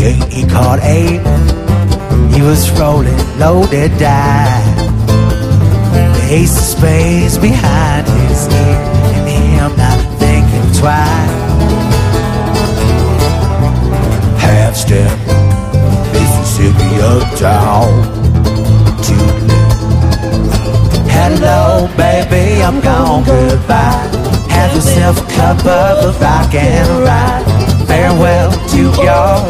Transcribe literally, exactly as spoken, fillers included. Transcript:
Ain't he caught eight? He was rolling, loaded die. The ace of spades behind his ear, and him not thinking twice. Half step, Mississippi uptown. Hello, baby, I'm gone, goodbye. Have yourself a cup of rock and ride. Farewell to your